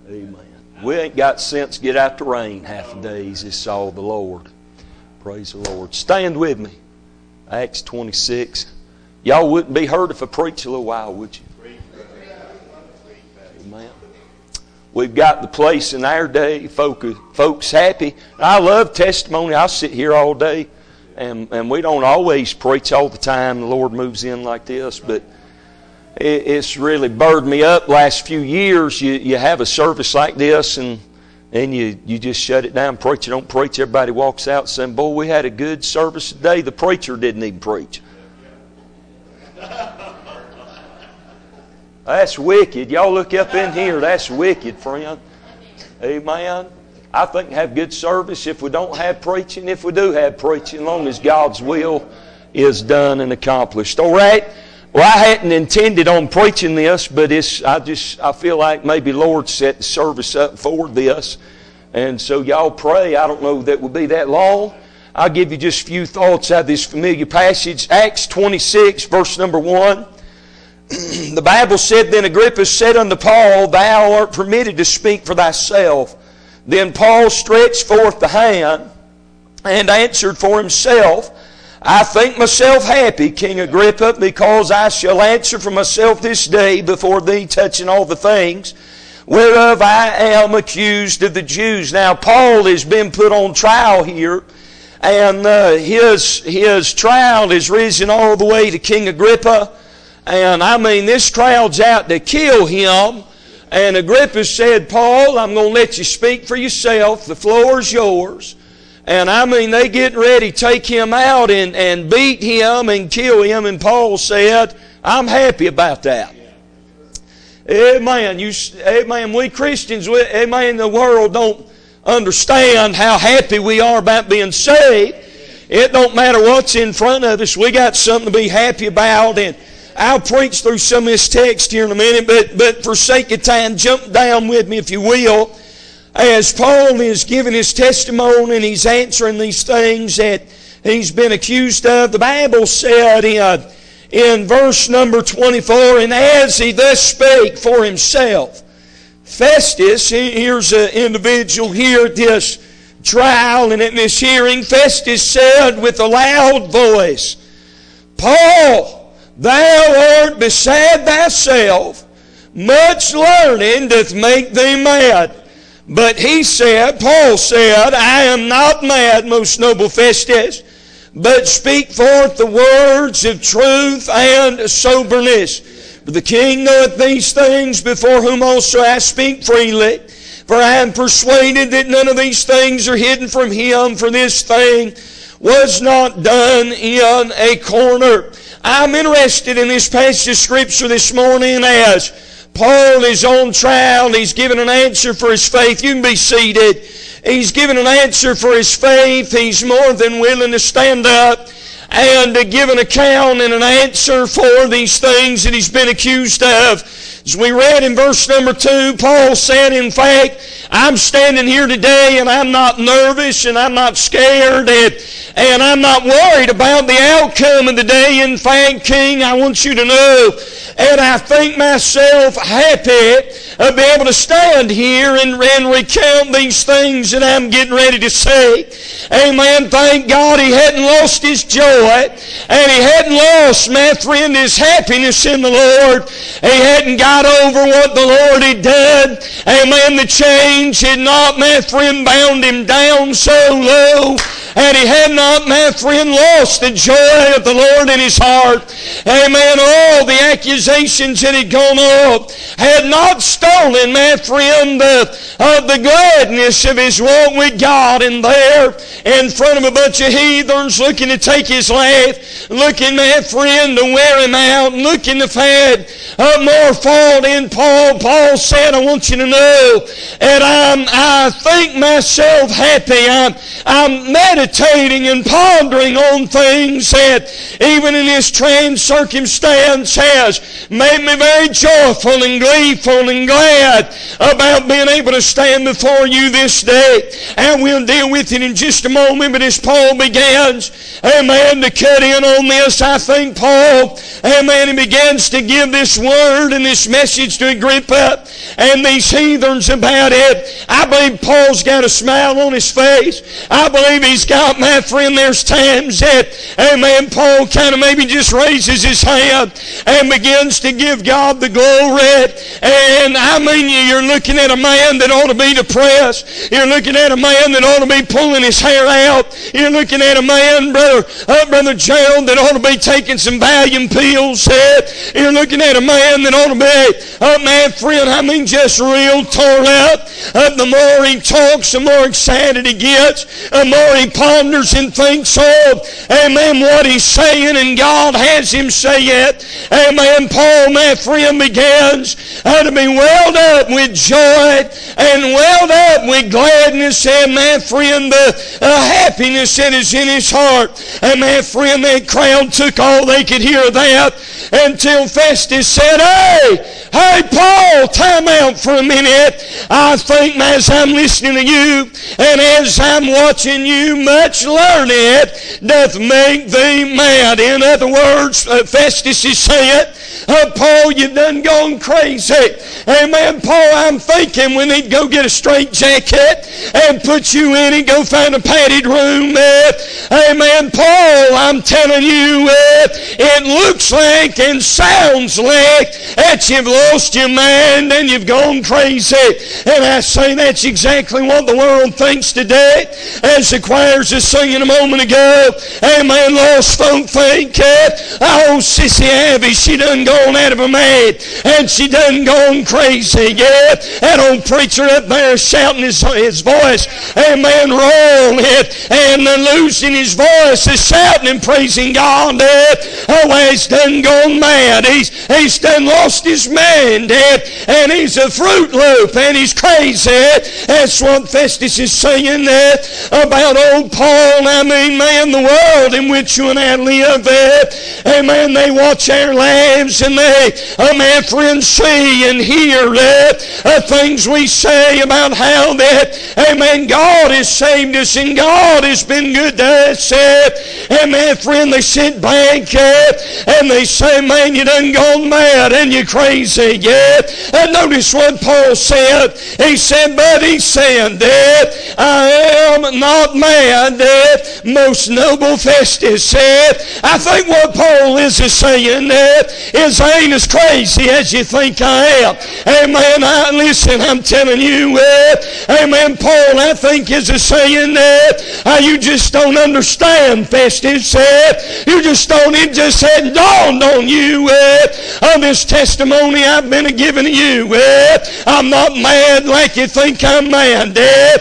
Amen. We ain't got sense to get out the rain half the days. It's all the Lord. Praise the Lord. Stand with me. Acts 26. Y'all wouldn't be hurt if I preach a little while, would you? Amen. We've got the place in our day, folks happy. I love testimony. I'll sit here all day, and we don't always preach all the time. The Lord moves in like this, but it's really burdened me up last few years. You have a service like this, and you just shut it down. Preacher don't preach. Everybody walks out saying, boy, we had a good service today. The preacher didn't even preach. That's wicked. Y'all look up in here. That's wicked, friend. Amen. I think we have good service if we don't have preaching. If we do have preaching, as long as God's will is done and accomplished. All right? Well, I hadn't intended on preaching this, but I feel like maybe Lord set the service up for this. And so y'all pray. I don't know that it will be that long. I'll give you just a few thoughts out of this familiar passage. Acts 26, verse number 1. The Bible said, Then Agrippa said unto Paul, Thou art permitted to speak for thyself. Then Paul stretched forth the hand and answered for himself, I think myself happy, King Agrippa, because I shall answer for myself this day before thee touching all the things whereof I am accused of the Jews. Now Paul has been put on trial here, and his trial is risen all the way to King Agrippa. And I mean, this crowd's out to kill him. And Agrippa said, Paul, I'm going to let you speak for yourself. The floor is yours. And I mean, they getting ready to take him out and beat him and kill him. And Paul said, I'm happy about that. Amen. Amen. We Christians, amen, the world don't understand how happy we are about being saved. It don't matter what's in front of us. We got something to be happy about. And I'll preach through some of this text here in a minute, but for sake of time, jump down with me if you will. As Paul is giving his testimony and he's answering these things that he's been accused of, the Bible said in verse number 24, And as he thus spake for himself, Festus, here's an individual here at this trial and at this hearing, Festus said with a loud voice, Paul, thou art beside thyself, much learning doth make thee mad. But he said, Paul said, I am not mad, most noble Festus, but speak forth the words of truth and soberness. For the king knoweth these things, before whom also I speak freely. For I am persuaded that none of these things are hidden from him, for this thing was not done in a corner. I'm interested in this passage of Scripture this morning as Paul is on trial. He's given an answer for his faith. You can be seated. He's given an answer for his faith. He's more than willing to stand up and to give an account and an answer for these things that he's been accused of. As we read in verse number 2, Paul said, in fact, I'm standing here today and I'm not nervous and I'm not scared and I'm not worried about the outcome of the day. In fact, King, I want you to know, and I think myself happy to be able to stand here and recount these things that I'm getting ready to say. Amen. Thank God he hadn't lost his joy and he hadn't lost, my friend, his happiness in the Lord. He hadn't got over what the Lord had done. Amen. The change had not, my friend, bound him down so low. And he had not, my friend, lost the joy of the Lord in his heart. Amen. All the accusations that had gone up had not stolen, my friend, the gladness of his walk with God. And there, in front of a bunch of heathens looking to take his life, looking, my friend, to wear him out, looking to find more fault in Paul. Paul said, I want you to know that I think myself happy. I'm meditating meditating and pondering on things that even in this trans circumstance has made me very joyful and gleeful and glad about being able to stand before you this day. And we'll deal with it in just a moment, but as Paul begins, amen, to cut in on this, I think Paul, amen, he begins to give this word and this message to Agrippa and these heathens about it. I believe Paul's got a smile on his face. I believe he's got, my friend, there's times that, amen, Paul kind of maybe just raises his hand and begins to give God the glory. And I mean, you're looking at a man that ought to be depressed. You're looking at a man that ought to be pulling his hair out. You're looking at a man, Brother Gerald, that ought to be taking some Valium pills. You're looking at a man that ought to be, my friend, I mean, just real tore up. The more he talks, the more excited he gets. The more he ponders and thinks of, amen, what he's saying, and God has him say it. Amen. Paul, my friend, begins to be welled up with joy and welled up with gladness, and my friend, the happiness that is in his heart. And my friend, that crowd took all they could hear of that until Festus said, Hey, Paul, time out for a minute. I think as I'm listening to you and as I'm watching you, much learning doth make thee mad. In other words, Festus is saying, Paul, you done gone crazy. Amen. Paul, I'm thinking we need to go get a straight jacket and put you in it, go find a padded room. Amen. Paul, I'm telling you, it looks like and sounds like that you've lost your mind and you've gone crazy. And I say that's exactly what the world thinks today. As the choirs are singing a moment ago, amen, lost folk think, oh, Sissy Abby, she done gone out of her mind and she done gone crazy. Yeah, that old preacher up there shouting his voice, amen, wrong, and losing his voice, is shouting and praising God. Oh, he's done gone mad. He's done lost his mind, and he's a fruit loop, and he's crazy. That's what Festus is saying about old Paul. I mean, man, the world in which you and I live, amen, they watch our lives, and they, my friends, see and hear things we say about how that, amen, God has saved us and God has been good to us. And my friend, they sit back and they say, man, you done gone mad and you're crazy. Yeah. And notice what Paul said. He said, but he said that I am not mad, most noble Festus said. I think what Paul is saying is I ain't as crazy as you think I am. Amen. Listen, I'm telling you, amen, Paul, I think is saying you just don't understand, Festus. You just don't, it just hadn't dawned on you on this testimony I've been giving to you. I'm not mad like you think I'm mad.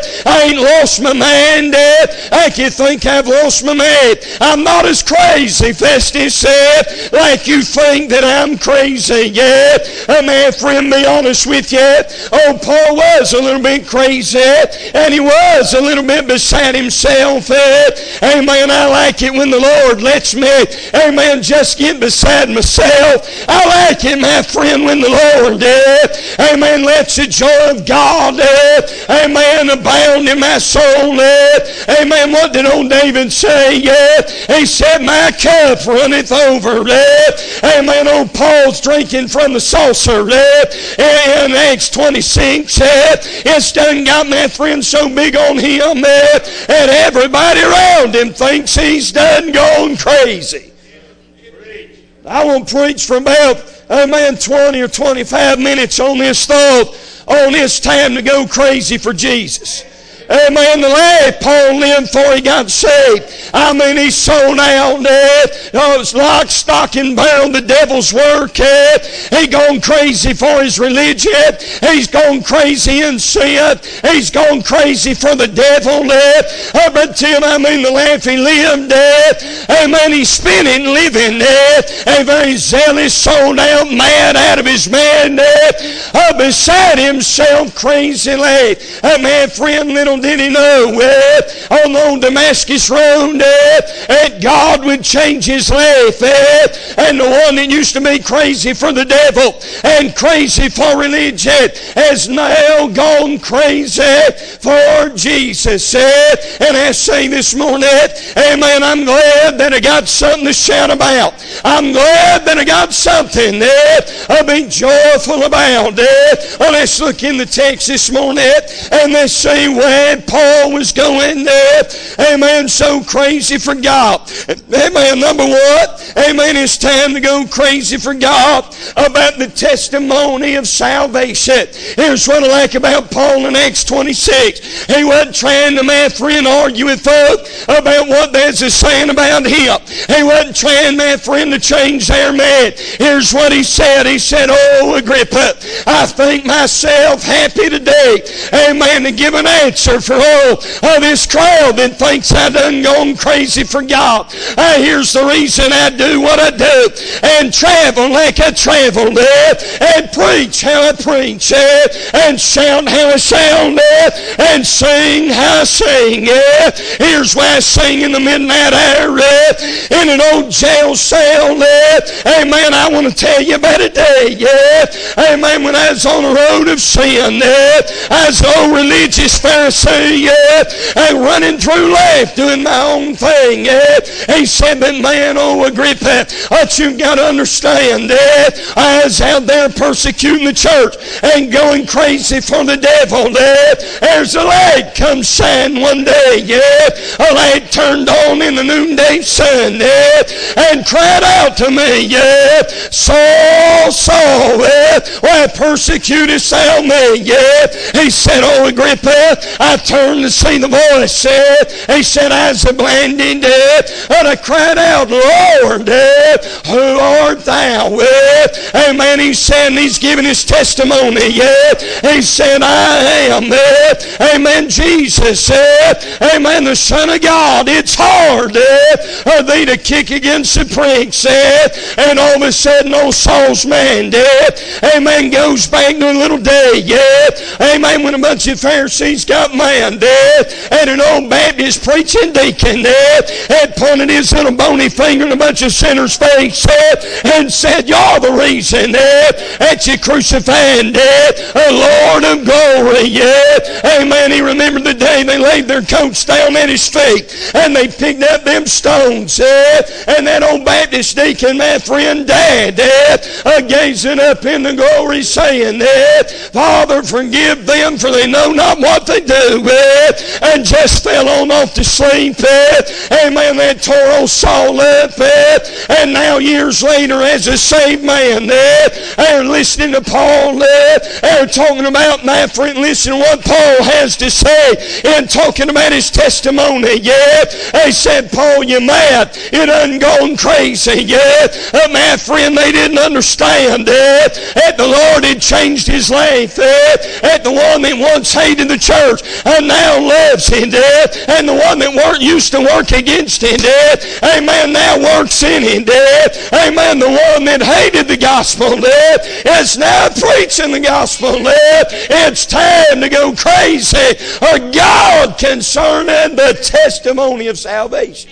I ain't lost my mind like you think I've lost my mind. I'm not as crazy, Festus, like you think that I'm crazy. Yeah, my friend, be honest with you. Oh, Paul was a little bit crazy, and he was a little bit beside himself. Amen. I like it when the Lord lets me, amen, just get beside myself. I like it, my friend, when the Lord, amen, lets the joy of God, amen, abound in my soul. Amen. What did old David say? He said, my cup runneth over. Amen. Old Paul's drinking from the saucer. In Acts 26, it's done got my friend so big on him and everybody around him thinks he's done gone crazy. I won't preach for about, amen, 20 or 25 minutes on this thought, on this time to go crazy for Jesus. Amen. The life Paul lived for he got saved. I mean, he sold out. It was lock, stock, and barrel, the devil's work. He gone crazy for his religion. He's gone crazy in sin. He's gone crazy for the devil. But Tim, I mean, the life he lived. Amen. He spent it living. A very zealous, sold out, mad out of his mind. Beside himself, crazy lad. My friend, little little did he know on the old Damascus road that God would change his life. And the one that used to be crazy for the devil and crazy for religion has now gone crazy for Jesus. And I say this morning, amen, I'm glad that I got something to shout about. I'm glad that I got something I'll be joyful about. Let's look in the text this morning and let's see where Paul was going there. Amen, so crazy for God. Amen, number one, amen, it's time to go crazy for God about the testimony of salvation. Here's what I like about Paul in Acts 26. He wasn't trying to, my friend, argue with folk about what there's a saying about him. He wasn't trying, my friend, to change their mind. Here's what he said. He said, oh, Agrippa, I think myself happy today, amen, to give an answer for all of this crowd that thinks I done gone crazy for God. Here's the reason I do what I do, and travel like I traveled, and preach how I preach, and shout how I shout, and sing how I sing. Here's why I sing in the midnight hour in an old jail cell. Amen, I want to tell you about a day, amen, when I was on the road of sin. I was an old religious Pharisee, running through life doing my own thing. He said, but man, oh Agrippa, what you've got to understand, I was out there persecuting the church and going crazy for the devil. There's a light come shine one day, a light turned on in the noonday sun, and cried out to me, Saul, Saul, why persecutest thou me? He said, oh Agrippa, I turned to see the voice. He said, I was blinded, and I cried out, Lord, who art thou? Amen. He said, and he's giving his testimony. He said, I am, amen, Jesus, amen, the Son of God. It's hard for thee to kick against the pricks. And all of a sudden, old Saul's man, amen, goes back to a little day. Amen, when a bunch of Pharisees got mad, and an old Baptist preaching deacon had pointed his little bony finger in a bunch of sinners' face and said, you're the reason that you crucified the Lord of glory. Amen. He remembered the day they laid their coats down at his feet and they picked up them stones. And that old Baptist deacon, my friend, died gazing up in the glory saying, Father, forgive them for they know not what they do. And just fell on off to sleep. Amen. That tore old Saul up. And now years later as a saved man, they're listening to Paul. They're talking about, my friend, listen to what Paul has to say in talking about his testimony. They said, Paul, you mad. You done gone crazy. My friend, they didn't understand that the Lord had changed his life. That the one that once hated the church and now loves him. And the one that weren't used to work against him. Amen. Now works in him. Amen. The one that hated the gospel is now preaching the gospel. It's time to go crazy for God concerning the testimony of salvation.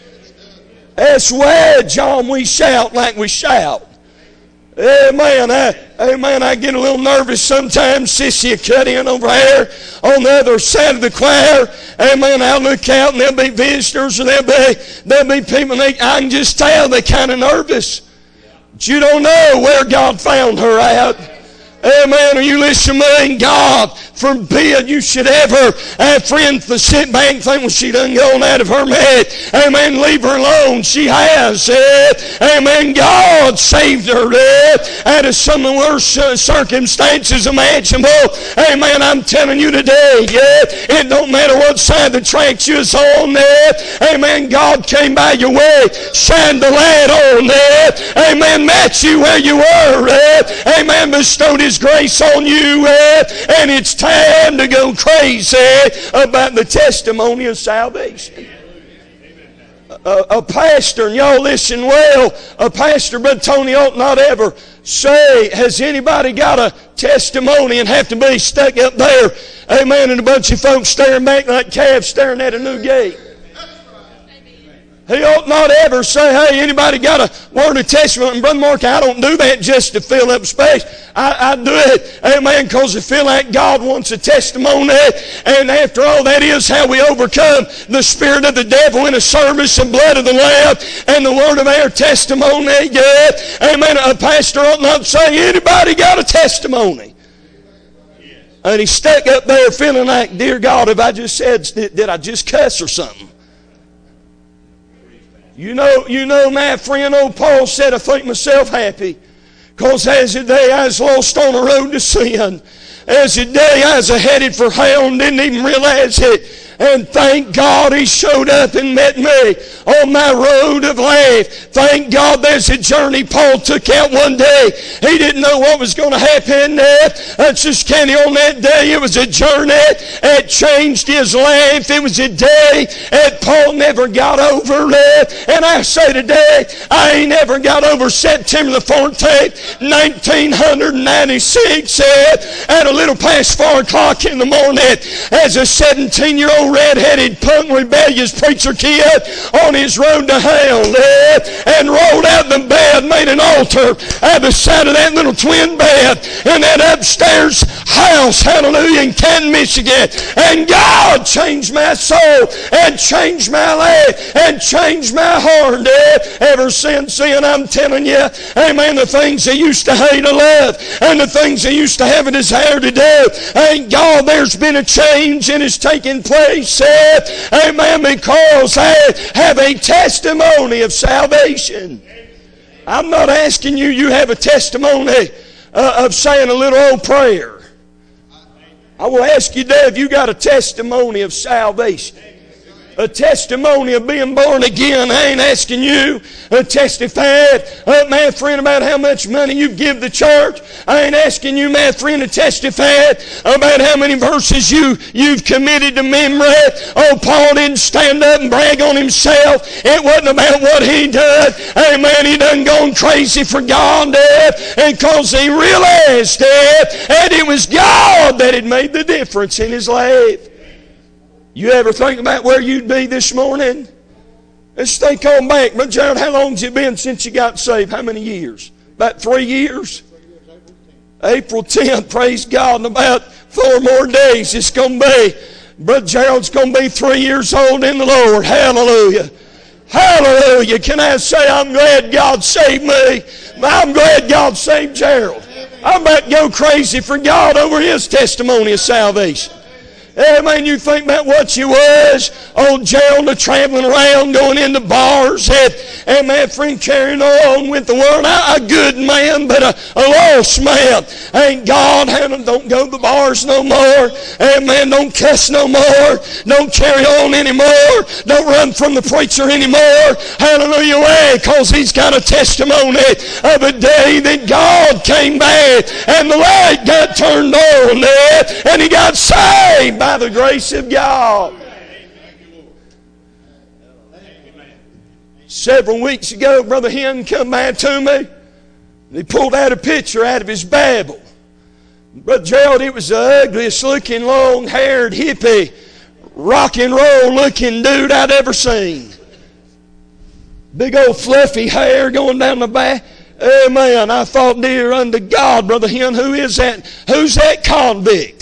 That's where, John, we shout like we shout. Amen. I get a little nervous sometimes. Sissy cut in over here on the other side of the choir. Amen. I'll look out and there'll be visitors or there'll be people. I can just tell they're kind of nervous. But you don't know where God found her at. Amen. Are you listening to me? God forbid you should ever, friend, sit back and think, well, she done gone out of her head. Amen. Leave her alone. She has. Amen. God saved her out of some of the worst circumstances imaginable. Amen. I'm telling you today, it don't matter what side the tracks you're on. Amen. God came by your way, shined the light on. Amen. Met you where you were. Amen. Bestowed His grace on you. And it's time to go crazy about the testimony of salvation. a pastor, and y'all listen well, a pastor, Brother Tony, ought not ever say, has anybody got a testimony, and have to be stuck up there, amen, and a bunch of folks staring back like calves staring at a new gate. He ought not ever say, hey, anybody got a word of testimony? And Brother Mark, I don't do that just to fill up space. I do it, amen, because I feel like God wants a testimony. And after all, that is how we overcome the spirit of the devil in a service and blood of the Lamb and the word of our testimony. Yeah. Amen. A pastor ought not say, anybody got a testimony? And he's stuck up there feeling like, dear God, have I just said, did I just cuss or something? You know, my friend old Paul said, I think myself happy, because as a day I was lost on the road to sin. As a day I was headed for hell and didn't even realize it. And thank God He showed up and met me on my road of life. Thank God there's a journey Paul took out one day. He didn't know what was going to happen. That's just Kenny on that day. It was a journey. It changed his life. It was a day that Paul never got over. And I say today, I ain't never got over September the 14th, 1996 at a little past 4 o'clock in the morning as a 17-year-old red-headed, punk, rebellious preacher kid on his road to hell, and rolled out the bed, made an altar at the side of that little twin bed in that upstairs house, hallelujah, in Canton, Michigan. And God changed my soul and changed my life and changed my heart. Ever since then, I'm telling you, amen, the things I used to hate I love, and the things I used to have a desire to do, thank God there's been a change and it's taken place. Amen, because I have a testimony of salvation. I'm not asking you have a testimony of saying a little old prayer. I will ask you, Dave, you got a testimony of salvation. A testimony of being born again. I ain't asking you to testify, my friend, about how much money you give the church. I ain't asking you, my friend, to testify about how many verses you've committed to memory. Oh, Paul didn't stand up and brag on himself. It wasn't about what he did. Amen. He done gone crazy for God, because he realized that it was God that had made the difference in his life. You ever think about where you'd be this morning? Let's think on back. Brother Gerald, how long has it been since you got saved? How many years? About 3 years? April 10th, praise God. In about 4 more days, it's going to be. Brother Gerald's going to be 3 years old in the Lord. Hallelujah. Hallelujah. Can I say I'm glad God saved me? I'm glad God saved Gerald. I'm about to go crazy for God over his testimony of salvation. Amen. You think about what you was, old Gerald, traveling around, going into bars, and my friend carrying on with the world. A good man, but a lost man. Ain't God, don't go to the bars no more. Amen. Don't cuss no more. Don't carry on anymore. Don't run from the preacher anymore. Hallelujah. Why? Because he's got a testimony of a day that God came back and the light got turned on and he got saved by the grace of God. Several weeks ago, Brother Hen come by to me. He pulled out a picture out of his Bible. Brother Gerald, it was the ugliest looking, long-haired, hippie, rock and roll looking dude I'd ever seen. Big old fluffy hair going down the back. Amen. I thought, dear unto God, Brother Hen, who is that? Who's that convict?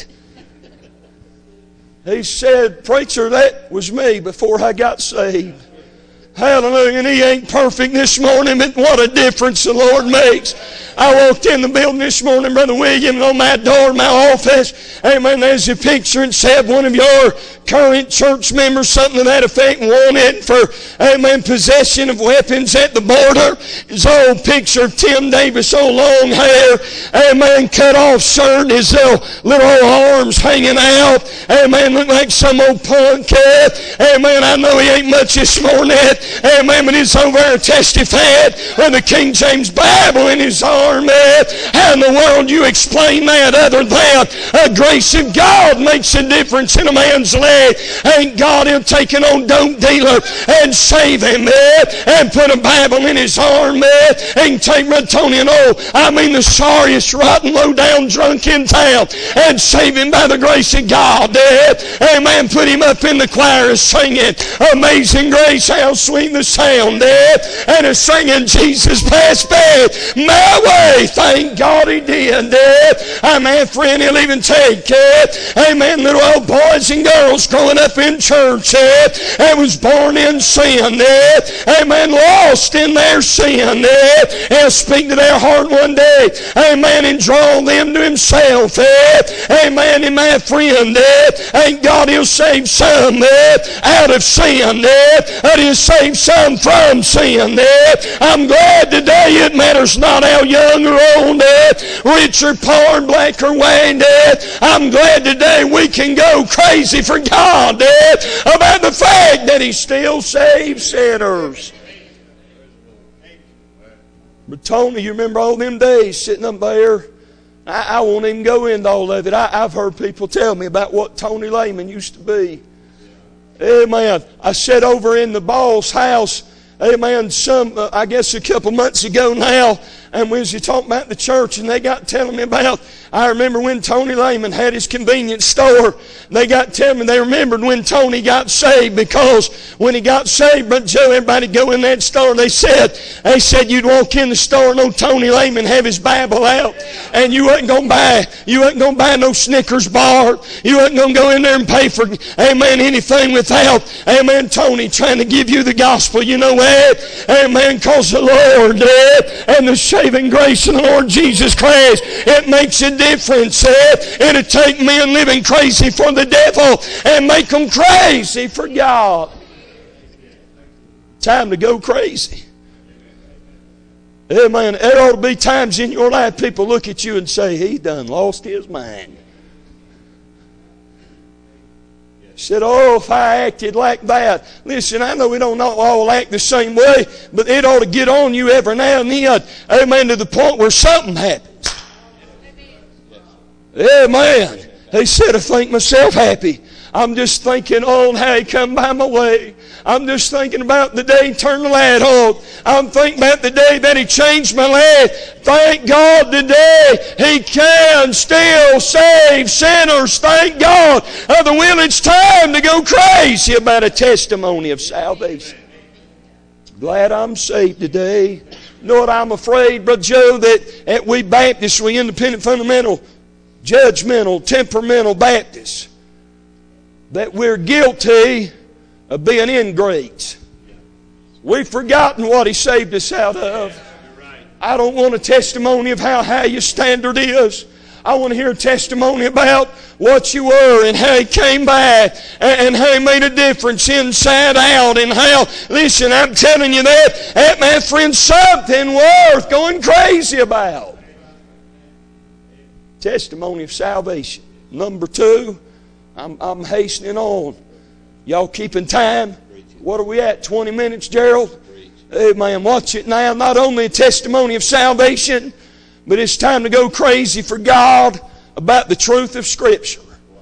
He said, preacher, that was me before I got saved. Hallelujah. And he ain't perfect this morning, but what a difference the Lord makes. I walked in the building this morning, Brother William, and on my door, my office, amen, there's a picture and said one of your current church members, something to that effect, wanted for, amen, possession of weapons at the border. His old picture of Tim Davis, old long hair, amen, cut off shirt, his little old arms hanging out, amen, look like some old punk cat. Amen, I know he ain't much this morning, amen, but he's over there testified with the King James Bible in his arm. arm. How in the world you explain that other than the grace of God makes a difference in a man's leg? Ain't God Him taking on dope dealer and save him and put a Bible in his arm and take Tony and the sorriest, rotten, low-down drunk in town and save him by the grace of God. Amen. Put him up in the choir singing Amazing Grace, how sweet the sound, and is singing Jesus passed by my way. Thank God He did. Amen. Friend, He'll even take amen, little old boys and girls growing up in church and was born in sin, amen, lost in their sin. He'll speak to their heart one day, amen, and draw them to Himself. Amen. And my friend, ain't God He'll save some out of sin, and He'll save some from sin. I'm glad today it matters not how young or old, rich or poor, black or white. I'm glad today we can go crazy for God about the fact that He still saves sinners. But Tony, you remember all them days sitting up there? I won't even go into all of it. I've heard people tell me about what Tony Lehman used to be. Amen. I sat over in the boss' house, amen, I guess a couple months ago now, and we was talking about the church, and they got telling me about, I remember when Tony Lehman had his convenience store. They got telling me they remembered when Tony got saved, because when he got saved, Brother Joe, everybody go in that store. They said you'd walk in the store and old Tony Lehman have his Bible out, and you wasn't gonna buy no Snickers bar. You wasn't gonna go in there and pay for, amen, anything without, amen, Tony trying to give you the gospel. You know what? Amen, because the Lord and the saving grace of the Lord Jesus Christ, it makes a difference. It'll take men living crazy for the devil and make them crazy for God. Time to go crazy. Amen. There ought to be times in your life people look at you and say, he done lost his mind. Said, if I acted like that. Listen, I know we don't all act the same way, but it ought to get on you every now and then. Amen. To the point where something happens. Amen. He said, I think myself happy. I'm just thinking on how He come by my way. I'm just thinking about the day He turned the light on. I'm thinking about the day that He changed my life. Thank God today He can still save sinners. Thank God. The will, it's time to go crazy about a testimony of salvation. Glad I'm saved today. You know what I'm afraid, Brother Joe, that we Baptists, we independent, fundamental, judgmental, temperamental Baptists, that we're guilty of being ingrates. We've forgotten what He saved us out of. I don't want a testimony of how high your standard is. I want to hear a testimony about what you were and how He came by and how He made a difference inside out and how, listen, I'm telling you that my friend, something worth going crazy about. Testimony of salvation. Number 2, I'm hastening on. Y'all keeping time? What are we at? 20 minutes, Gerald? Amen. Watch it now. Not only a testimony of salvation, but it's time to go crazy for God about the truth of Scripture.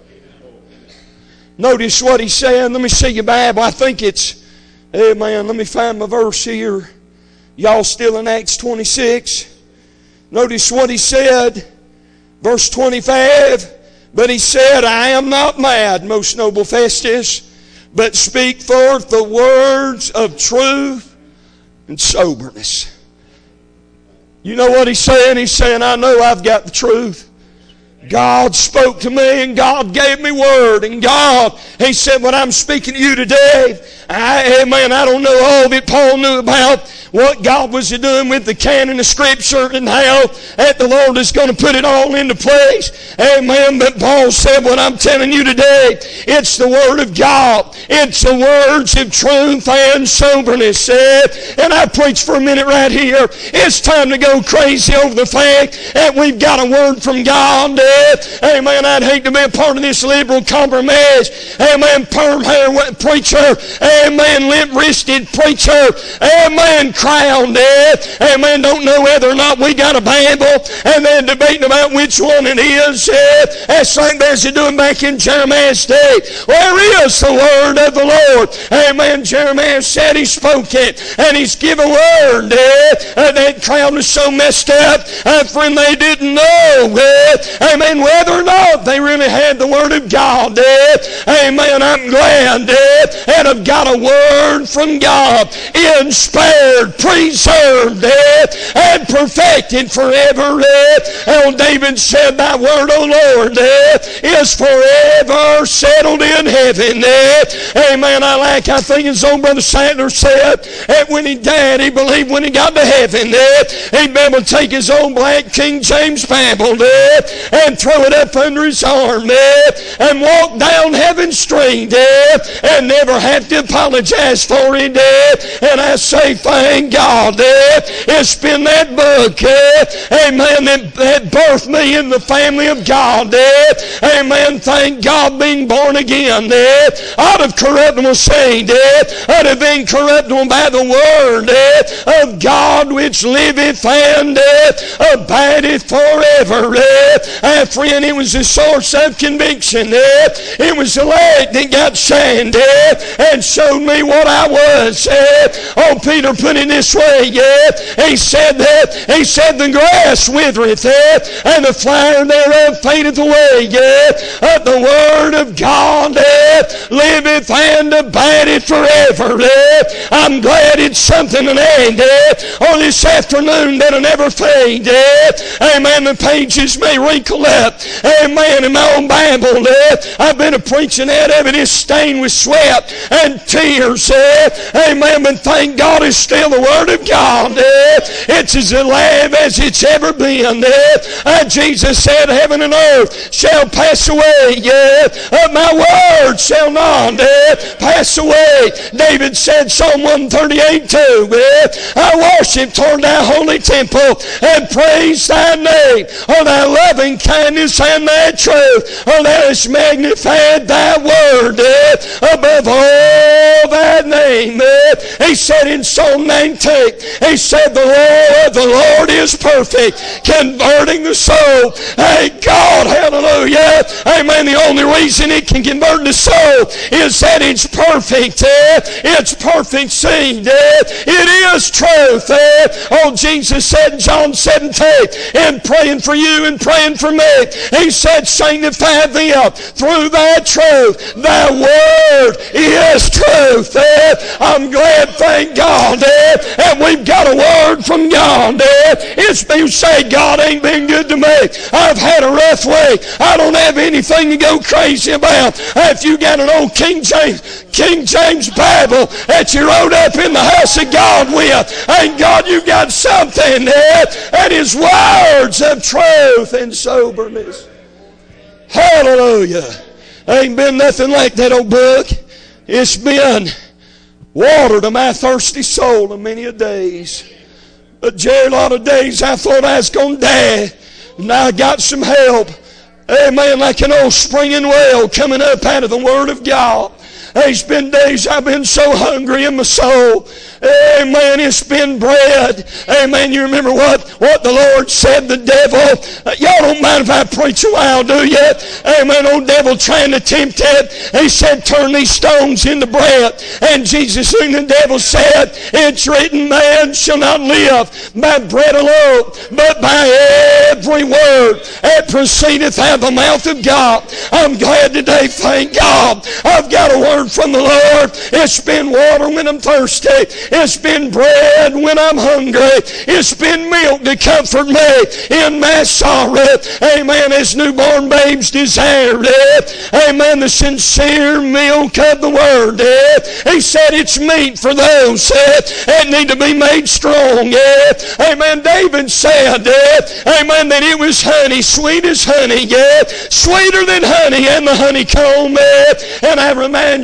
Notice what he's saying. Let me see your Bible. I think it's, amen, let me find my verse here. Y'all still in Acts 26? Notice what he said. Verse 25. But he said, I am not mad, most noble Festus, but speak forth the words of truth and soberness. You know what he's saying? He's saying, I know I've got the truth. God spoke to me and God gave me word. And God, He said, what I'm speaking to you today, amen, I don't know all of it. Paul knew about what God was doing with the canon of Scripture and how that the Lord is going to put it all into place. Amen. But Paul said, what I'm telling you today, it's the Word of God. It's the words of truth and soberness. And I preach for a minute right here. It's time to go crazy over the fact that we've got a word from God. Amen. I'd hate to be a part of this liberal compromise. Amen. Perm hair preacher. Amen. Limp-wristed preacher. Amen. Crowned. Amen. Don't know whether or not we got a Bible. And then debating about which one it is. That's like there's doing back in Jeremiah's day. Where is the word of the Lord? Amen. Jeremiah said he spoke it. And he's given word. That crowd was so messed up. Friend, they didn't know. Amen. Whether or not they really had the word of God. Amen. I'm glad that I've got a word from God. Inspired, preserved, and perfected forever. Oh, David said, thy word, O Lord, is forever settled in heaven. Amen. I think his old brother Sandler said that when he died, he believed when he got to heaven, he'd be able to take his old black King James Bible and throw it up under his arm and walk down heaven's street and never have to apologize for it. And I say, thank God. It's been that book, amen, that birthed me in the family of God. Amen. Thank God being born again. Out of corruptible seed. Out of incorruptible by the word of God which liveth and abideth forever. Friend, it was a source of conviction. It was the light that got shined and showed me what I was. Oh, Peter put it this way. He said the grass withereth and the flower thereof fadeth away. But the word of God liveth and abideth forever. I'm glad it's something tonight on this afternoon that'll never fade. Amen. The pages may wrinkle up. Amen. In my own Bible, I've been preaching out of it. It's stained with sweat and tears. Amen. But thank God it's still the Word of God. It's as alive as it's ever been. Jesus said, heaven and earth shall pass away. But my word shall not pass away. David said, Psalm 138:2, I worship toward thy holy temple and praise thy name. Oh, thy loving kindness and thy truth. Oh, thou hast magnified thy word above all thy name. He said in Psalm 19, he said, the law of the Lord is perfect, converting the soul. Hey, God, hallelujah. Amen. The only reason it can convert the soul is that it's perfect. It's perfect seed. It is truth. Oh, Jesus said in John 17, in praying for you and praying for me, he said, sanctify them through thy truth. Thy word is truth. I'm glad, thank God, that we've got a word from God. It's people say, God ain't been good to me. I've had a rough week. I don't have anything to go crazy about. If you got an old King James Bible that you wrote up in the house of God with, thank God you got something there that is words of truth and soberness. Hallelujah. Ain't been nothing like that old book. It's been water to my thirsty soul in many a days. But Jerry, a lot of days I thought I was going to die. Now I got some help. Amen. Like an old springing well coming up out of the Word of God. There's been days I've been so hungry in my soul. Amen. It's been bread. Amen. You remember what the Lord said the devil? Y'all don't mind if I preach a while, do you? Amen. Old devil trying to tempt it. He said, turn these stones into bread. And Jesus, whom the devil said, it's written, man shall not live by bread alone, but by every word that proceedeth out of the mouth of God. I'm glad today, thank God, I've got a word from the Lord. It's been water when I'm thirsty. It's been bread when I'm hungry. It's been milk to comfort me in my sorrow. Amen. As newborn babes desire it. Amen. The sincere milk of the Word. He said it's meat for those that need to be made strong. Amen. David said, amen, that it was honey, sweet as honey. Sweeter than honey and the honeycomb. And I remind you,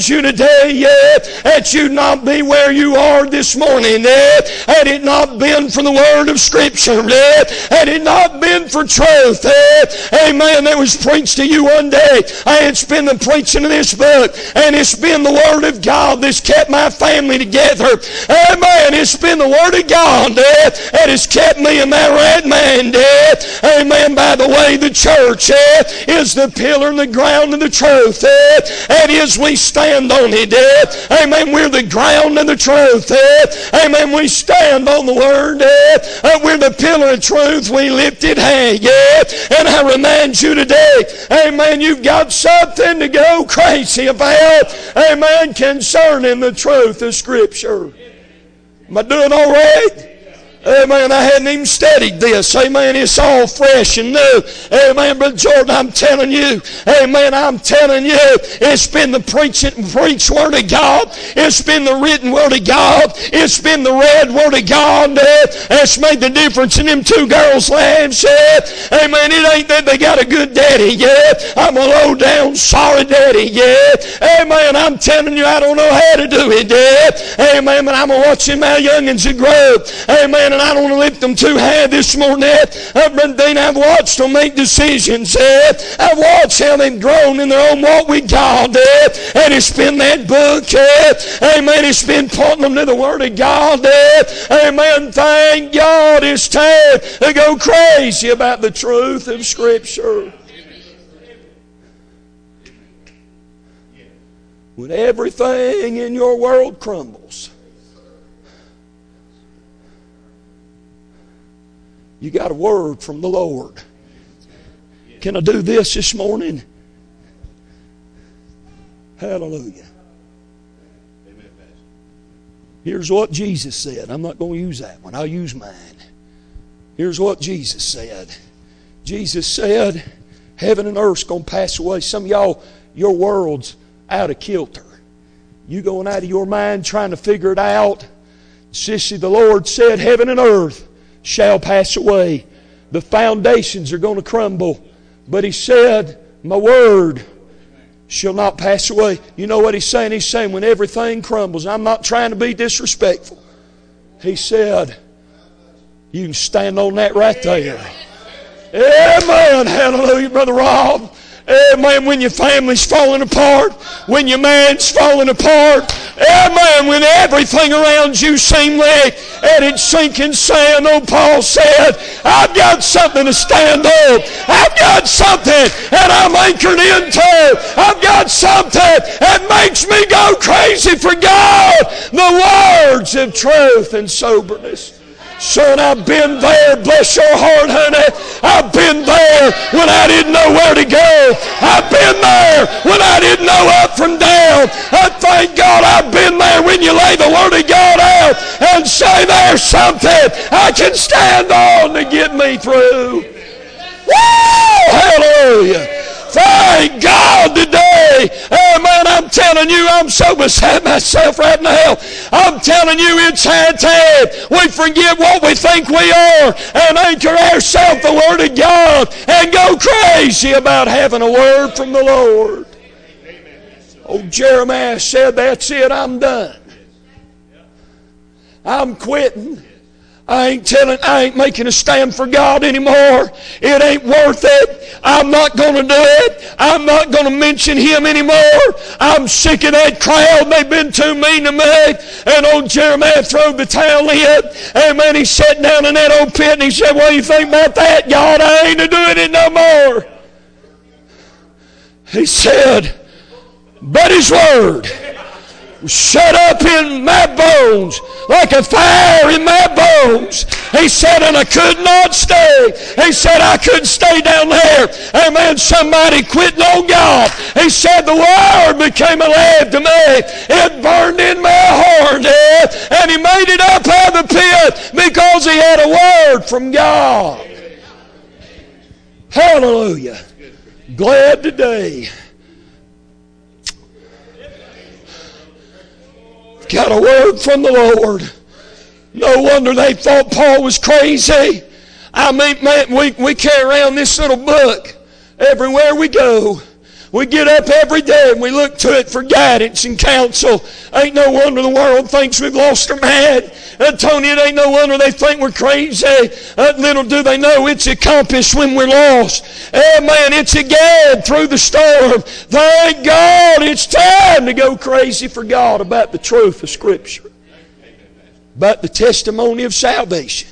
you today, that you'd not be where you are this morning, had it not been for the Word of Scripture, had it not been for truth. Amen. That was preached to you one day. It's been the preaching of this book, and it's been the Word of God that's kept my family together. Amen. It's been the Word of God that has kept me and my right mind. Amen. By the way, the church is the pillar and the ground of the truth. And as we stand on it, amen, we're the ground and the truth. Amen. We stand on the Word. We're the pillar of truth. We lift it high. And I remind you today, amen, you've got something to go crazy about, amen, concerning the truth of Scripture. Am I doing all right? Amen. I hadn't even studied this. Amen. It's all fresh and new. Amen. Brother Jordan, I'm telling you. Amen. I'm telling you. It's been the preached Word of God. It's been the written Word of God. It's been the read Word of God. That's made the difference in them two girls' lives. Amen. It ain't that they got a good daddy yet. I'm a low down, sorry daddy yet. Amen. I'm telling you, I don't know how to do it yet. Amen. But I'm watching my youngins grow. Amen. And I don't want to lift them too high this morning. But then I've watched them make decisions. I've watched how they've grown in their own walk with God. And it's been that book. Amen. It's been pointing them to the Word of God. Amen. Thank God it's time to go crazy about the truth of Scripture. When everything in your world crumbles, you got a word from the Lord. Can I do this morning? Hallelujah. Here's what Jesus said. I'm not going to use that one. I'll use mine. Here's what Jesus said. Jesus said, heaven and earth's going to pass away. Some of y'all, your world's out of kilter. You going out of your mind trying to figure it out. Sissy, the Lord said, heaven and earth shall pass away. The foundations are going to crumble. But He said, my word shall not pass away. You know what He's saying? He's saying when everything crumbles, I'm not trying to be disrespectful. He said, you can stand on that right there. Amen. Hallelujah, Brother Rob. Amen. When your family's falling apart, when your mind's falling apart, amen, when everything around you seems like it's sinking sand, oh, Paul said, I've got something to stand on. I've got something that I'm anchored into. I've got something that makes me go crazy for God. The words of truth and soberness. Son, I've been there, bless your heart, honey. I've been there when I didn't know where to go. I've been there when I didn't know up from down. I thank God I've been there when you lay the Word of God out and say there's something I can stand on to get me through. Woo! Hallelujah! Thank God today. Amen. I'm telling you, I'm so beside myself right now. I'm telling you, it's high time we forget what we think we are and anchor ourselves the Word of God and go crazy about having a word from the Lord. Oh, Jeremiah said, that's it, I'm done. I'm quitting. I ain't making a stand for God anymore. It ain't worth it. I'm not going to do it. I'm not going to mention Him anymore. I'm sick of that crowd. They've been too mean to me. And old Jeremiah threw the towel in. Amen. He sat down in that old pit and he said, what do you think about that, God? I ain't doing it no more. He said, but His Word shut up in my bones like a fire in my bones. He said, and I could not stay. He said, I couldn't stay down there. Amen. Somebody quitting on God. He said, the Word became alive to me. It burned in my heart. And He made it up out of the pit because He had a word from God. Hallelujah. Glad today. Got a word from the Lord. No wonder they thought Paul was crazy. I mean, man, we carry around this little book everywhere we go. We get up every day and we look to it for guidance and counsel. Ain't no wonder the world thinks we've lost our mind. Tony, it ain't no wonder they think we're crazy. Little do they know it's a compass when we're lost. Amen. It's a guide through the storm. Thank God it's time to go crazy for God about the truth of Scripture. About the testimony of salvation.